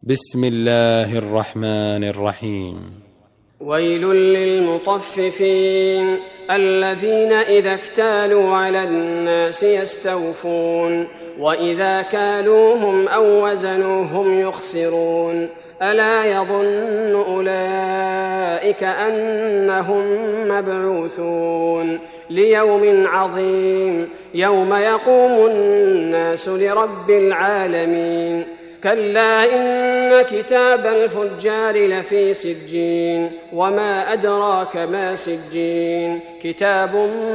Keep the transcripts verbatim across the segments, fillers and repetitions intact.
بسم الله الرحمن الرحيم. ويل للمطففين الذين إذا اكتالوا على الناس يستوفون وإذا كالوهم أو وزنوهم يخسرون ألا يظن أولئك أنهم مبعوثون ليوم عظيم يوم يقوم الناس لرب العالمين كلا إن كتاب الفجار لفي سجين وما أدراك ما سجين كتاب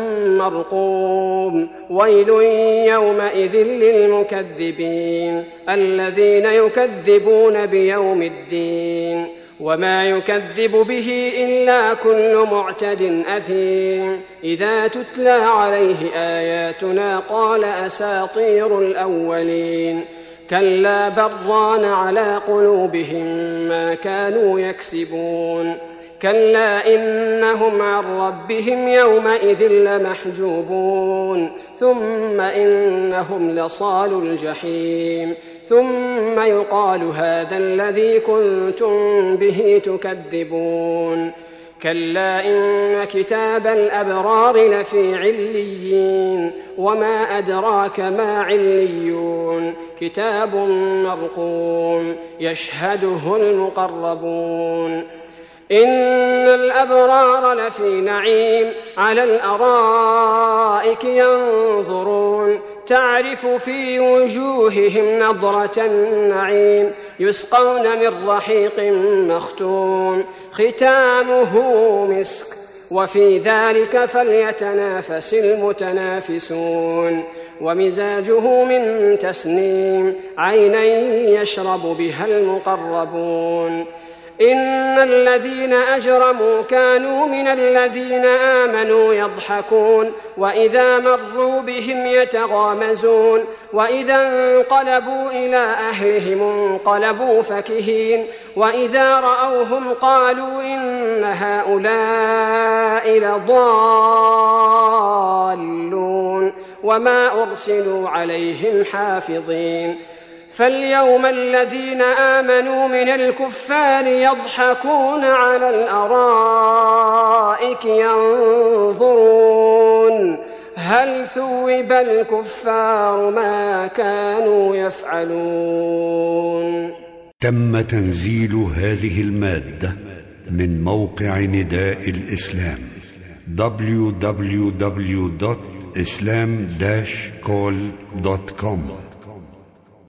مرقوم ويل يومئذ للمكذبين الذين يكذبون بيوم الدين وما يكذب به إلا كل معتد أثيم إذا تتلى عليه آياتنا قال أساطير الأولين كلا بران على قلوبهم ما كانوا يكسبون كلا إنهم عن ربهم يومئذ لمحجوبون ثم إنهم لصالو الجحيم ثم يقال هذا الذي كنتم به تكذبون كلا إن كتاب الأبرار لفي عليين وما أدراك ما عليون كتاب مرقوم يشهده المقربون إن الأبرار لفي نعيم على الأرائك ينظرون تعرف في وجوههم نضرة النعيم يسقون من رحيق مختوم ختامه مسك وفي ذلك فليتنافس المتنافسون ومزاجه من تسنيم عينا يشرب بها المقربون إن الذين أجرموا كانوا من الذين آمنوا يضحكون وإذا مروا بهم يتغامزون وإذا انقلبوا إلى أهلهم انقلبوا فكهين وإذا رأوهم قالوا إن هؤلاء لضالون وما أرسلوا عليهم حافظين فاليوم الذين آمنوا من الكفار يضحكون على الأرائك ينظرون هل ثوب الكفار ما كانوا يفعلون. تم تنزيل هذه المادة من موقع نداء الإسلام دبليو دبليو دبليو دوت إسلام داش كول دوت كوم.